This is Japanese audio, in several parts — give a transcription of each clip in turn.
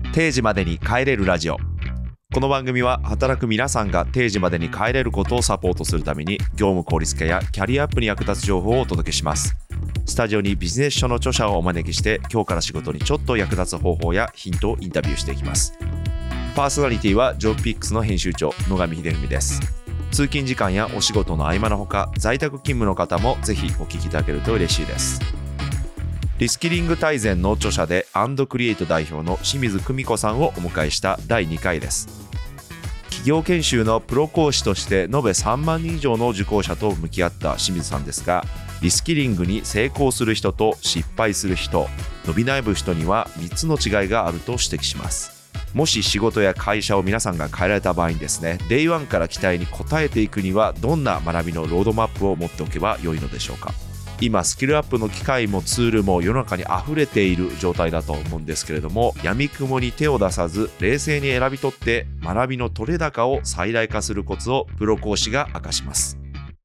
定時までに帰れるラジオ。この番組は働く皆さんが定時までに帰れることをサポートするために業務効率化やキャリアアップに役立つ情報をお届けします。スタジオにビジネス書の著者をお招きして今日から仕事にちょっと役立つ方法やヒントをインタビューしていきます。パーソナリティはジョブピックスの編集長野上秀文です。通勤時間やお仕事の合間のほか在宅勤務の方もぜひお聞きいただけると嬉しいです。リスキリング大全の著者で&クリエイト代表の清水久美子さんをお迎えした第2回です。企業研修のプロ講師として延べ3万人以上の受講者と向き合った清水さんですが、リスキリングに成功する人と失敗する人、伸び悩む人には3つの違いがあると指摘します。もし仕事や会社を皆さんが変えられた場合にですね、デイワンから期待に応えていくにはどんな学びのロードマップを持っておけば良いのでしょうか。今スキルアップの機会もツールも世の中に溢れている状態だと思うんですけれども、闇雲に手を出さず冷静に選び取って学びの取れ高を最大化するコツをプロ講師が明かします。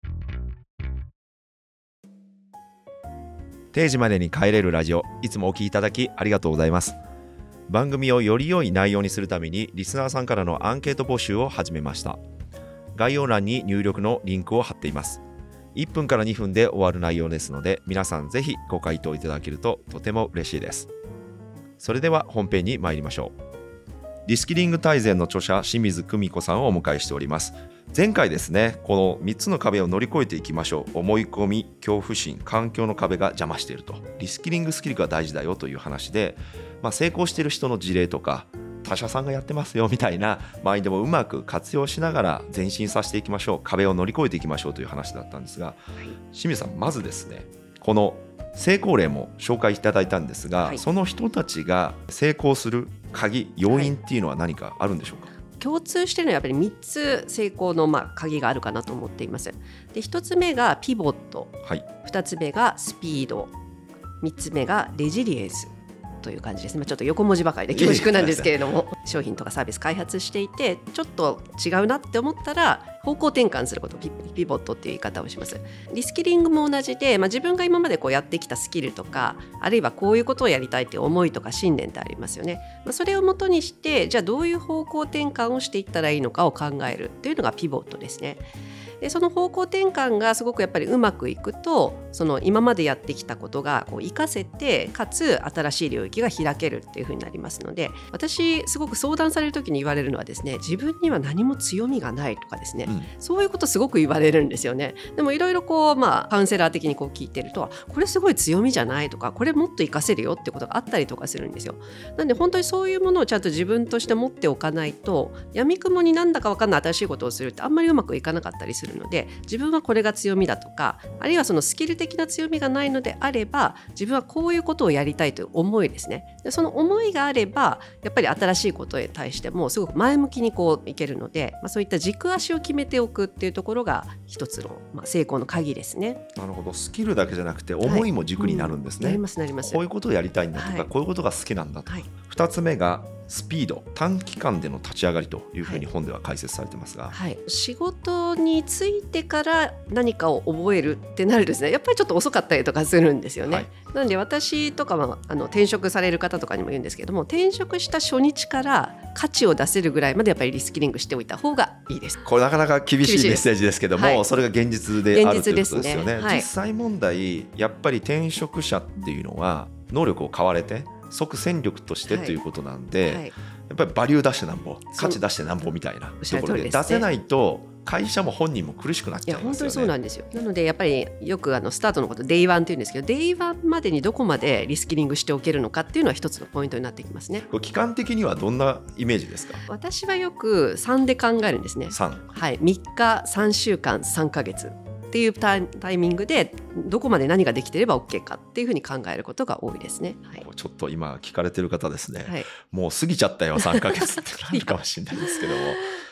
定時までに帰れるラジオ、いつもお聞きいただきありがとうございます。番組をより良い内容にするためにリスナーさんからのアンケート募集を始めました。概要欄に入力のリンクを貼っています。1分から2分で終わる内容ですので、皆さんぜひご回答いただけるととても嬉しいです。それでは本編に参りましょう。リスキリング大全の著者清水久美子さんをお迎えしております。前回ですね、この3つの壁を乗り越えていきましょう。思い込み、恐怖心、環境の壁が邪魔していると。リスキリングスキルが大事だよという話で、成功している人の事例とか他社さんがやってますよみたいなマインドもうまく活用しながら前進させていきましょう、壁を乗り越えていきましょうという話だったんですが、清水さん、まずですね、この成功例も紹介いただいたんですが、その人たちが成功する鍵、要因っていうのは何かあるんでしょうか。 共通しているのはやっぱり3つ成功の鍵があるかなと思っています。で、1つ目がピボット、2つ目がスピード、3つ目がレジリエンスという感じですね。ちょっと横文字ばかりで恐縮なんですけれども商品とかサービス開発していてちょっと違うなって思ったら方向転換することをピボットっていう言い方をします。リスキリングも同じで、自分が今までやってきたスキルとか、あるいはこういうことをやりたいっていう思いとか信念ってありますよね。それをもとにしてじゃあどういう方向転換をしていったらいいのかを考えるっていうのがピボットですね。で、その方向転換がすごくやっぱりうまくいくと、その今までやってきたことが活かせて、かつ新しい領域が開けるっていう風になりますので、私すごく相談される時に言われるのはですね、自分には何も強みがないとかですね、そういうことすごく言われるんですよね。でもいろいろカウンセラー的に聞いてると、これすごい強みじゃないとか、これもっと活かせるよってことがあったりとかするんですよ。なんで本当にそういうものをちゃんと自分として持っておかないと、闇雲になんだか分かんない新しいことをするってあんまりうまくいかなかったりするので、自分はこれが強みだとか、あるいはそのスキル的な強みがないのであれば、自分はこういうことをやりたいという思いですね。で、その思いがあればやっぱり新しいことに対してもすごく前向きにいけるので、そういった軸足を決めておくっていうところが一つの成功の鍵ですね。 なるほど。スキルだけじゃなくて思いも軸になるんですね。 なりますなります。 こういうことをやりたいんだとか、こういうことが好きなんだとか。2つ目がスピード、短期間での立ち上がりというふうに本では解説されてますが、 仕事についてから何かを覚えるってなるとですね、やっぱりちょっと遅かったりとかするんですよね。なので私とかは転職される方とかにも言うんですけども、転職した初日から価値を出せるぐらいまでやっぱりリスキリングしておいた方がいいです。 これなかなか厳しいメッセージですけども、それが現実であるということですよね。実際問題、やっぱり転職者っていうのは能力を買われて即戦力としてということなんで、やっぱりバリュー出してなんぼ、価値出してなんぼみたいなところで出せないと会社も本人も苦しくなっちゃいますよね。 本当にそうなんですよ。なのでやっぱりよくスタートのことデイワンって言うんですけど、デイワンまでにどこまでリスキリングしておけるのかっていうのは一つのポイントになってきますね。 期間的にはどんなイメージですか。 私はよく3で考えるんですね。 3、 3日3週間3ヶ月っていうタイミングでどこまで何ができていれば OK かっていうふうに考えることが多いですね。 ちょっと今聞かれてる方ですね、もう過ぎちゃったよ3ヶ月ってなるかもしれないですけども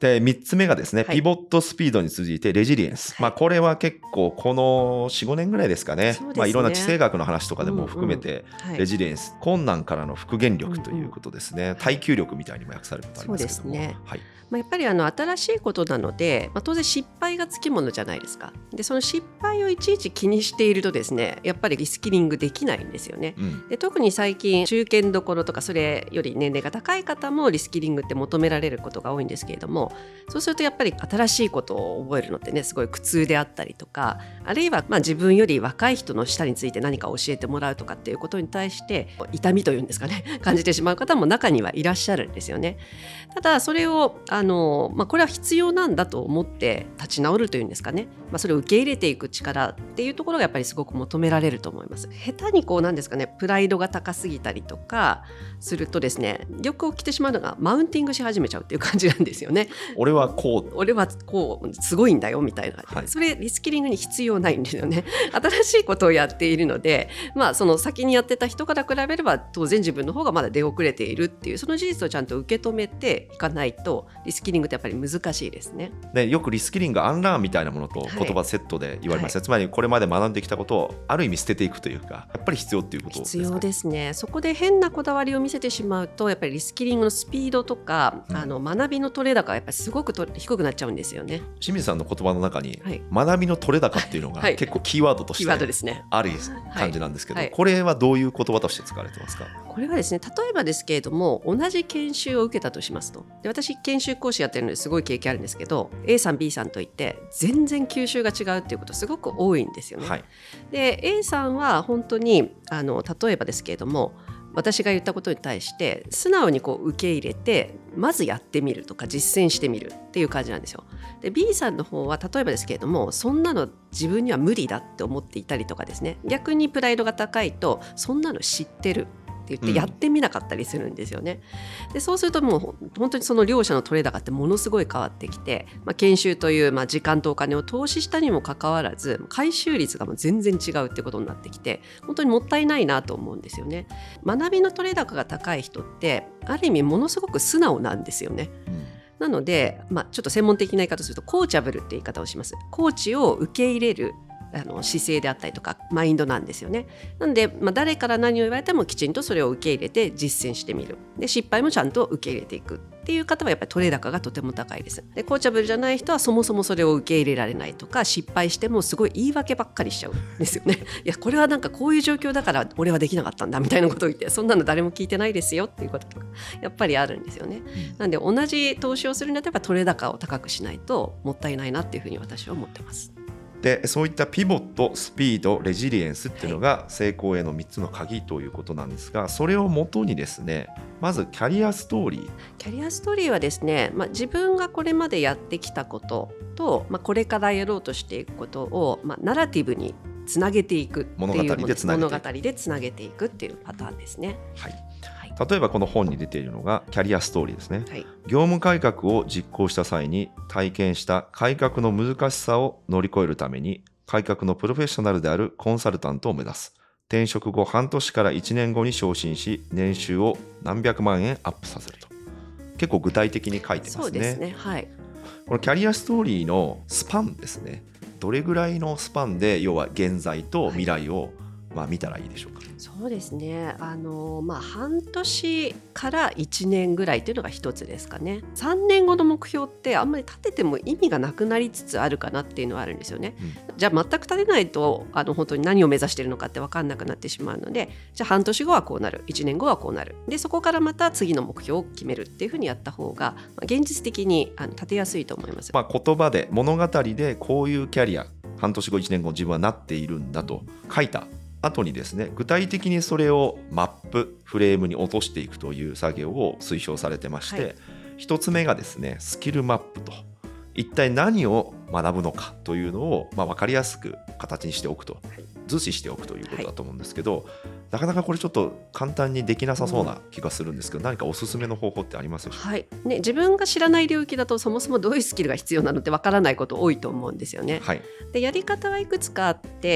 で3つ目がですね、 はい、 ピボットスピードに続いてレジリエンス、 はい、 これは結構この 4,5 年ぐらいですかね、いろんな地政学の話とかでも含めて、レジリエンス、困難からの復元力ということですね、耐久力みたいにも訳されることありますけども、 そうですね、はい、やっぱり新しいことなので、当然失敗がつきものじゃないですか。でその失敗をいちいち気にしているとですね、やっぱりリスキリングできないんですよね、で特に最近中堅どころとかそれより年齢が高い方もリスキリングって求められることが多いんですけれども、そうするとやっぱり新しいことを覚えるのってねすごい苦痛であったりとか、あるいは自分より若い人の舌について何か教えてもらうとかっていうことに対して痛みというんですかね感じてしまう方も中にはいらっしゃるんですよね。ただそれをこれは必要なんだと思って立ち直るというんですかね、それを受け入れていく力っていうところがやっぱりすごく求められると思います。下手になんですかね、プライドが高すぎたりとかするとですね、よく起きてしまうのがマウンティングし始めちゃうっていう感じなんですよね。俺はこうすごいんだよみたいな、それリスキリングに必要ないんですよね。新しいことをやっているので、その先にやってた人から比べれば当然自分の方がまだ出遅れているっていうその事実をちゃんと受け止めていかないとリスキリングってやっぱり難しいですね。 でよくリスキリングアンラーンみたいなものと言葉セットで言われます、つまりこれまで学んできたことをある意味捨てていくというか、やっぱり必要っていうことですか？ 必要ですね。そこで変なこだわりを見せてしまうとやっぱりリスキリングのスピードとか、学びの取れ高がやっぱりすごく低くなっちゃうんですよね。 清水さんの言葉の中に、学びの取れ高っていうのが結構キーワードとしてある感じなんですけど、これはどういう言葉として使われてますか？ これはですね、例えばですけれども同じ研修を受けたとしますと、で私研修講師やってるのですごい経験あるんですけど A さん B さんといって全然吸収が違うっていうことすごく多いんですよね、で A さんは本当に例えばですけれども私が言ったことに対して素直に受け入れてまずやってみるとか実践してみるっていう感じなんですよ。で B さんの方は例えばですけれどもそんなの自分には無理だって思っていたりとかですね、逆にプライドが高いとそんなの知ってるって言ってやってみなかったりするんですよね、でそうするともう本当にその両者の取れ高ってものすごい変わってきて、研修という時間とお金を投資したにもかかわらず回収率がもう全然違うってことになってきて本当にもったいないなと思うんですよね。学びの取れ高が高い人ってある意味ものすごく素直なんですよね、なので、ちょっと専門的な言い方をするとコーチャブルって言い方をします。コーチを受け入れる姿勢であったりとかマインドなんですよね。なので、誰から何を言われてもきちんとそれを受け入れて実践してみる。で失敗もちゃんと受け入れていくっていう方はやっぱり取れ高がとても高いです。でコーチャブルじゃない人はそもそもそれを受け入れられないとか失敗してもすごい言い訳ばっかりしちゃうんですよね。いやこれはなんかこういう状況だから俺はできなかったんだみたいなことを言ってそんなの誰も聞いてないですよっていうこととかやっぱりあるんですよね。なので同じ投資をするんだったら取れ高を高くしないともったいないなっていうふうに私は思ってます。 でそういったピボット、スピード、レジリエンスっていうのが成功への3つの鍵ということなんですが、それをもとにですね、まずキャリアストーリー。 キャリアストーリーはですね、自分がこれまでやってきたことと、これからやろうとしていくことを、ナラティブにつなげていくっていう物語でつなげていくっていうパターンですね。 例えばこの本に出ているのがキャリアストーリーですね、業務改革を実行した際に体験した改革の難しさを乗り越えるために改革のプロフェッショナルであるコンサルタントを目指す。転職後半年から1年後に昇進し年収を何百万円アップさせると。結構具体的に書いてますね。 そうですね、 このキャリアストーリーのスパンですね、どれぐらいのスパンで要は現在と未来を見たらいいでしょうか？ そうですね、半年から1年ぐらいというのが一つですかね。3年後の目標ってあんまり立てても意味がなくなりつつあるかなっていうのはあるんですよね、じゃあ全く立てないと本当に何を目指しているのかって分かんなくなってしまうので、じゃあ半年後はこうなる、1年後はこうなる、でそこからまた次の目標を決めるっていうふうにやった方が現実的に立てやすいと思います。 言葉で物語でこういうキャリア半年後1年後自分はなっているんだと書いた後にですね、具体的にそれをマップフレームに落としていくという作業を推奨されてまして、一つ目がですねスキルマップと、一体何を学ぶのかというのを分かりやすく形にしておくと、図示しておくということだと思うんですけど、なかなかこれちょっと簡単にできなさそうな気がするんですけど、何かおすすめの方法ってありますでしょうか？ 自分が知らない領域だとそもそもどういうスキルが必要なのってわからないこと多いと思うんですよね。でやり方はいくつかあって、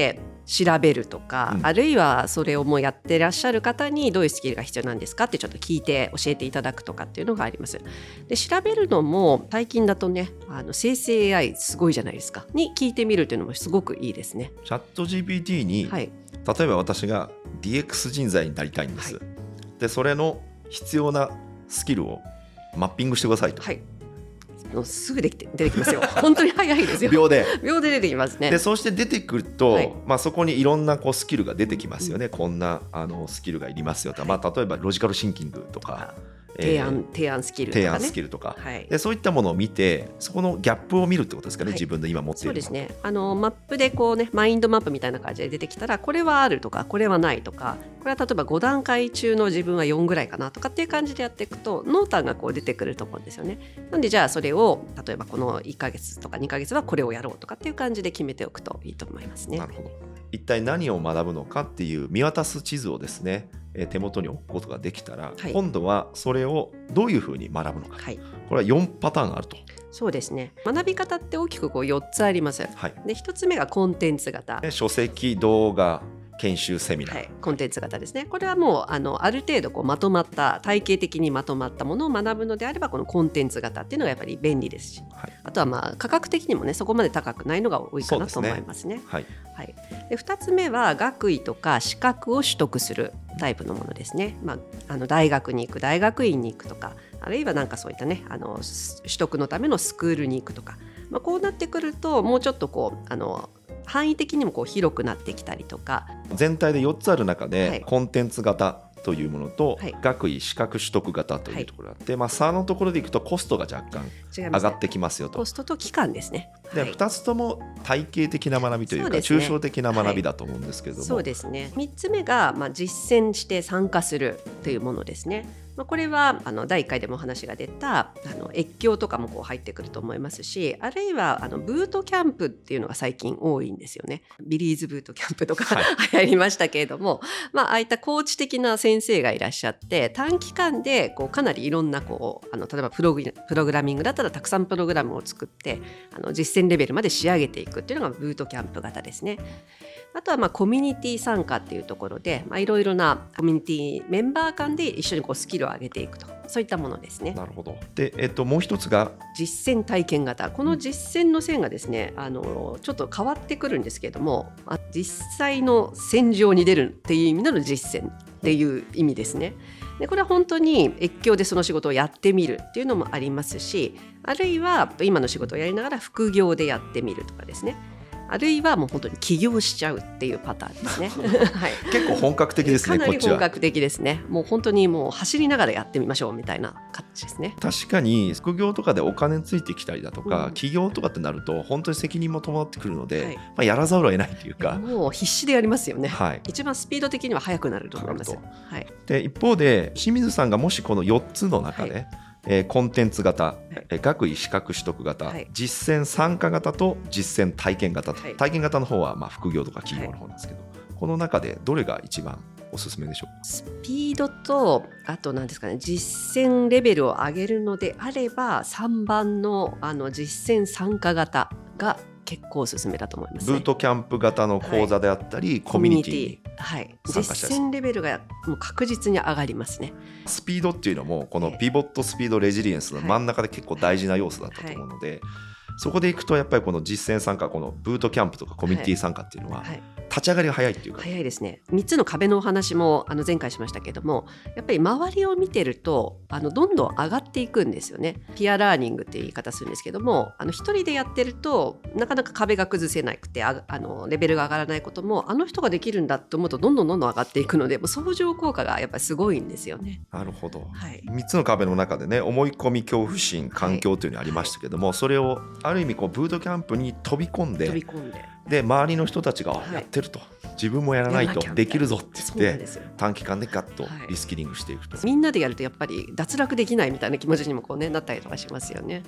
調べるとか、あるいはそれをもうやってらっしゃる方にどういうスキルが必要なんですかってちょっと聞いて教えていただくとかっていうのがあります。で調べるのも最近だとね生成 AI すごいじゃないですかに聞いてみるっていうのもすごくいいですね。 チャット GPT に、例えば私が DX 人材になりたいんです、でそれの必要なスキルをマッピングしてくださいと、 すぐ出てきますよ本当に早いですよ秒で出てきますね。 でそうして出てくると、そこにいろんなスキルが出てきますよね、こんなスキルがいりますよと、例えばロジカルシンキングとか提案スキルとかね、 でそういったものを見てそこのギャップを見るってことですかね、自分で今持っているの。 そうですね、マップでマインドマップみたいな感じで出てきたらこれはあるとかこれはないとか、これは例えば5段階中の自分は4ぐらいかなとかっていう感じでやっていくと濃淡が出てくると思うんですよね。なんでじゃあそれを例えばこの1ヶ月とか2ヶ月はこれをやろうとかっていう感じで決めておくといいと思いますね。 なるほど。一体何を学ぶのかっていう見渡す地図をですね、手元に置くことができたら、今度はそれをどういうふうに学ぶのか、これは4パターンあると。 そうですね、学び方って大きく4つあります。で1つ目がコンテンツ型、 書籍、動画、研修、セミナー、 コンテンツ型ですね。これはもうある程度まとまった体系的にまとまったものを学ぶのであればこのコンテンツ型っていうのがやっぱり便利ですし、あとは価格的にもねそこまで高くないのが多いかなと思いますね。で2つ目は学位とか資格を取得するタイプのものですね。大学に行く、大学院に行くとか、あるいはそういったね取得のためのスクールに行くとか、こうなってくるともうちょっと範囲的にも広くなってきたりとか、 全体で4つある中で、コンテンツ型というものと、学位資格取得型というところがあって、差のところでいくとコストが若干上がってきますよと。 コストと期間ですね。 で2つとも体系的な学びというか抽象的な学びだと思うんですけれども、 そうですね。3つ目が、実践して参加するというものですね。これは第1回でもお話が出た越境とかも入ってくると思いますし、あるいはブートキャンプっていうのが最近多いんですよね。ビリーズブートキャンプとか、流行りましたけれども、ああいったコーチ的な先生がいらっしゃって短期間でかなりいろんな例えばプログラミングだったらたくさんプログラムを作って実践レベルまで仕上げていくっていうのがブートキャンプ型ですね。あとはコミュニティ参加っていうところでいろいろなコミュニティメンバー間で一緒にスキルを上げていくと、そういったものですね。 なるほど。で、もう一つが実践体験型。この実践の線がですね、ちょっと変わってくるんですけれども、実際の戦場に出るっていう意味での実践っていう意味ですね。でこれは本当に越境でその仕事をやってみるっていうのもありますし、あるいは今の仕事をやりながら副業でやってみるとかですね、あるいはもう本当に起業しちゃうっていうパターンですね。 結構本格的ですね。 かなり本格的ですね。もう本当にもう走りながらやってみましょうみたいな感じですね。 確かに副業とかでお金ついてきたりだとか、起業とかってなると本当に責任も伴ってくるので、やらざるを得ないというか、 もう必死でやりますよね。一番スピード的には速くなると思います。 で一方で清水さんがもしこの4つの中で、コンテンツ型、学位資格取得型、実践参加型と実践体験型と、体験型の方は副業とか企業の方なんですけど、この中でどれが一番おすすめでしょうか？ スピードとあと何ですかね、実践レベルを上げるのであれば3番の実践参加型が結構おすすめだと思いますね。 ブートキャンプ型の講座であったり、コミュニティに参加したり、 実践レベルがもう確実に上がりますね。 スピードっていうのもこのピボットスピードレジリエンスの真ん中で結構大事な要素だったと思うので、そこでいくとやっぱりこの実践参加、このブートキャンプとかコミュニティ参加っていうのは立ち上がりが早いっていうか、 早いですね。3つの壁のお話も前回しましたけども、やっぱり周りを見てるとどんどん上がっていくんですよね。ピアラーニングっていう言い方するんですけども、一人でやってるとなかなか壁が崩せなくてレベルが上がらないことも、人ができるんだと思うとどんどん上がっていくので、もう相乗効果がやっぱりすごいんですよね。 なるほど、3つの壁の中でね、思い込み、恐怖心、環境というのがありましたけども、それをある意味ブートキャンプに飛び込んでで周りの人たちがやってると、自分もやらないとできるぞって言って短期間でガッとリスキリングしていくと、 みんなでやるとやっぱり脱落できないみたいな気持ちにもなったりとかしますよね。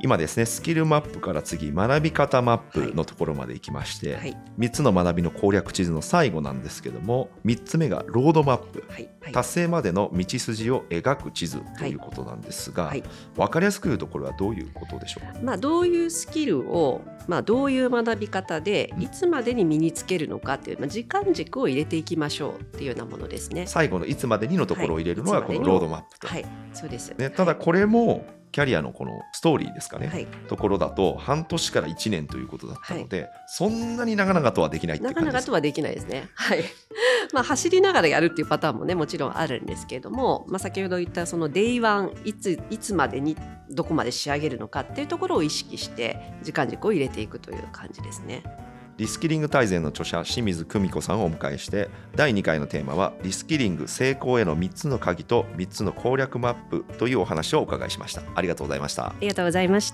今ですね、スキルマップから次学び方マップのところまで行きまして、はい、3つの学びの攻略地図の最後なんですけども、3つ目がロードマップ、はいはい、達成までの道筋を描く地図ということなんですが、はいはい、分かりやすく言うとこれはどういうことでしょうか。 どういうスキルを、どういう学び方でいつまでに身につけるのかという、時間軸を入れていきましょうっていうようなものですね。 最後のいつまでにのところを入れるのがこのロードマップと、 はい、そうです、 ね、ただこれもキャリアのこのストーリーですかね、はい、ところだと半年から1年ということだったので、はい、そんなに長々とはできないっていう感じです。 長々とはできないですね。はい。走りながらやるっていうパターンもね、もちろんあるんですけれども、先ほど言ったその Day1 いつまでにどこまで仕上げるのかっていうところを意識して時間軸を入れていくという感じですね。 リスキリング大全の著者清水久美子さんをお迎えして、第2回のテーマはリスキリング成功への3つの鍵と3つの攻略マップというお話をお伺いしました。ありがとうございました。 ありがとうございました。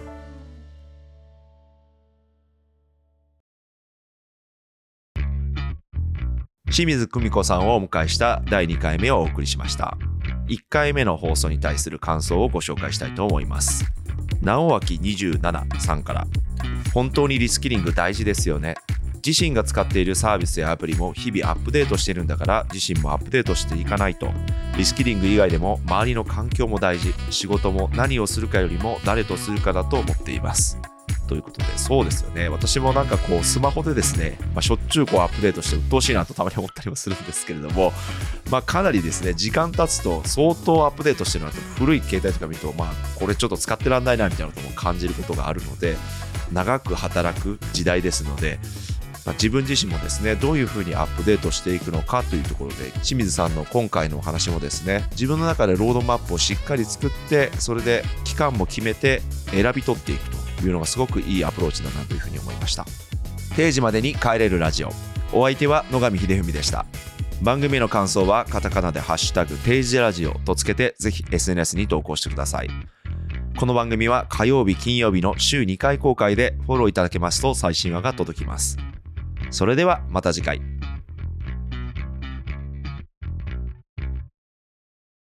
清水久美子さんをお迎えした第2回目をお送りしました。1回目の放送に対する感想をご紹介したいと思います。直脇27さんから、本当にリスキリング大事ですよね。自身が使っているサービスやアプリも日々アップデートしてるんだから、自身もアップデートしていかないと。リスキリング以外でも周りの環境も大事、仕事も何をするかよりも誰とするかだと思っています。ということで、そうですよね。私もなんかこうスマホでですね、しょっちゅうこうアップデートして鬱陶しいなとたまに思ったりもするんですけれども、かなりですね、時間経つと相当アップデートしてるなと、古い携帯とか見ると、これちょっと使ってらんないなみたいなことも感じることがあるので、長く働く時代ですので、自分自身もですね、どういうふうにアップデートしていくのかというところで、清水さんの今回のお話もですね、自分の中でロードマップをしっかり作って、それで期間も決めて選び取っていくというのがすごくいいアプローチだなというふうに思いました。定時までに帰れるラジオ、お相手は野上秀文でした。番組の感想はカタカナでハッシュタグ定時ラジオとつけて、ぜひ SNS に投稿してください。この番組は火曜日金曜日の週2回公開で、フォローいただけますと最新話が届きます。それではまた次回。